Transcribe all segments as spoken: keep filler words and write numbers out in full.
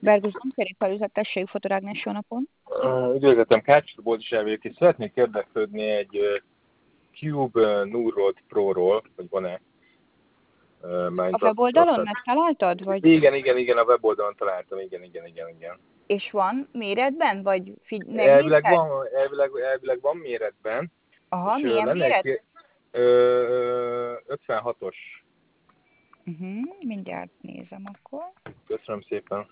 Bergus, kérjük felüzetessék, Fotorágnes, jó napon. Uh, üdvözletem, Kácsi Boldis vagyok, és szeretnék érdeklődni egy uh, Cube uh, Nurod Pro-ról, hogy van-e uh, már A weboldalon megtaláltad? Vagy? Igen, igen, igen, a weboldalon találtam, igen, igen, igen, igen. És van méretben, vagy figy- elvileg megnézted? van, elvileg, elvileg van méretben. Aha, és, milyen lenne méret? Egy, uh, ötvenhatos. Uh-huh, mindjárt nézem akkor. Köszönöm szépen.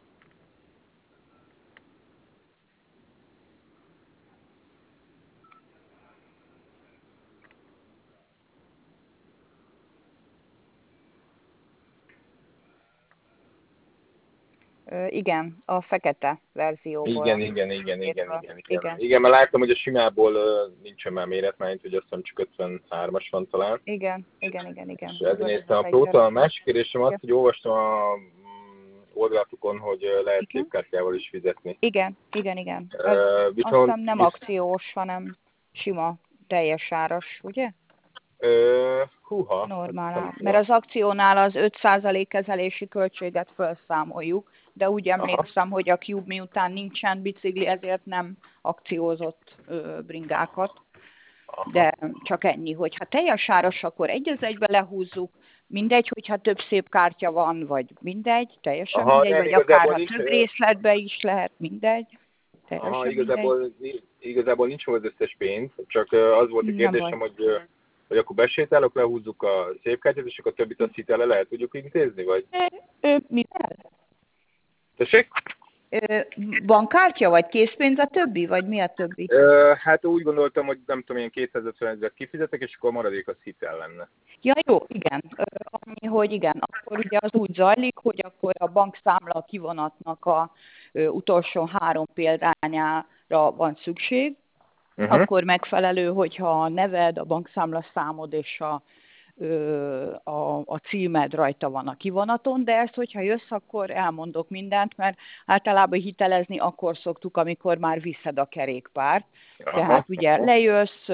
Ö, igen, a fekete verzióból. Igen, igen, igen, igen, igen, igen. Igen, Igen, mert láttam, hogy a simából uh, nincsen már méret, mert hogy azt hiszem csak ötvenhármas van talán. igen, igen, igen, igen. És ezért néztem a próta. A másik kérdésem az, hogy olvastam a mm, oldalatukon, hogy lehet igen. szépkártyával is fizetni. Igen, igen, igen. Uh, Az, viszont, azt hiszem nem visz... akciós, hanem sima, teljes áras, ugye? Uh, húha. Normál. Mert az akciónál az öt százalék kezelési költséget felszámoljuk, de úgy emlékszem, Aha. hogy a Cube miután nincsen bicikli, ezért nem akciózott ö, bringákat. Aha. De csak ennyi, hogyha teljes áras, akkor egy az egybe lehúzzuk, mindegy, hogyha több szép kártya van, vagy mindegy, teljesen Aha, mindegy, vagy akár ha több részletbe is lehet, mindegy. Aha, igazából, igazából nincs az összes pénz, csak az volt a kérdésem, hogy, hogy akkor besétálok, lehúzzuk a szépkártyát, és akkor a többit azt hitele lehet tudjuk intézni, vagy? Mivel? Tessék? Bankkártya, vagy készpénz a többi, vagy mi a többi? Hát úgy gondoltam, hogy nem tudom, ilyen kétszázötven ezeret kifizetek, és akkor a maradék az hitel lenne. Ja, jó, igen. Annyi, hogy igen, akkor ugye az úgy zajlik, hogy akkor a bankszámla kivonatnak a ö, utolsó három példányára van szükség, uh-huh. Akkor megfelelő, hogyha a neved, a bankszámla számod és a, ö, a, a címed rajta van a kivonaton, de ezt, hogyha jössz, akkor elmondok mindent, mert általában hitelezni akkor szoktuk, amikor már viszed a kerékpárt. Aha. Tehát ugye lejössz,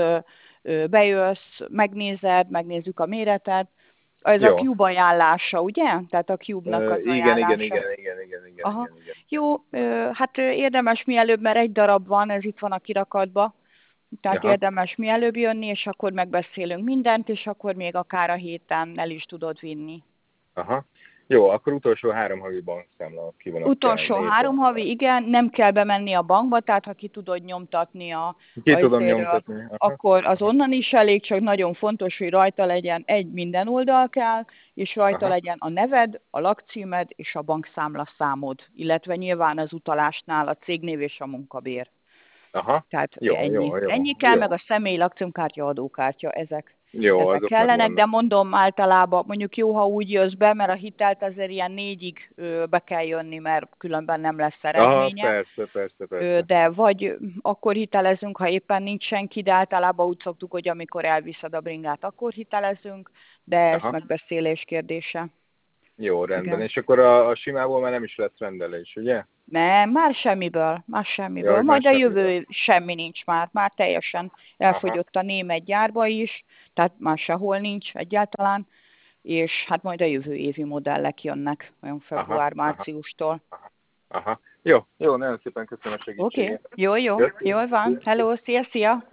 bejössz, megnézed, megnézzük a méretet. Ez Jó. A Cube ajánlása, ugye? Tehát a Cube-nak az igen, ajánlása. Igen, igen, igen, igen, igen, Aha. igen, igen. Jó, hát érdemes mielőbb, mert egy darab van, ez itt van a kirakatban. Tehát Aha. érdemes mielőbb jönni, és akkor megbeszélünk mindent, és akkor még akár a héten el is tudod vinni. Aha. Jó, akkor utolsó három havi bankszámla kivonat. Utolsó három havi, igen, nem kell bemenni a bankba, tehát ha ki tudod nyomtatni a ki tudom nyomtatni. akkor az onnan is elég, csak nagyon fontos, hogy rajta legyen egy minden oldal kell, és rajta Aha. legyen a neved, a lakcímed és a bankszámla számod, illetve nyilván az utalásnál a cégnév és a munkabér. Aha. Tehát jó, ennyi. Jó, jó, ennyi kell, jó. meg a személy, lakcímkártya, adókártya, ezek. Jó, ezek kellenek, de mondom általában, mondjuk jó, ha úgy jössz be, mert a hitelt azért ilyen négyig ö, be kell jönni, mert különben nem lesz eredménye. Aha, persze, persze, persze. Ö, de vagy akkor hitelezünk, ha éppen nincs senki, de általában úgy szoktuk, hogy amikor elviszed a bringát, akkor hitelezünk, de ez Aha. megbeszélés kérdése. Jó, rendben. Igen. És akkor a, a simából már nem is lesz rendelés, ugye? Nem, már semmiből, már semmiből. Jaj, Majd már a jövő semmiből. semmi nincs már, már teljesen elfogyott Aha. a német gyárba is, tehát már sehol nincs egyáltalán, és hát majd a jövő évi modellek jönnek, olyan február-márciustól. Aha. Aha. Jó, jó, nagyon szépen köszönöm a segítséget. Oké, okay. jó, jó, jól van. Hello, szia, szia!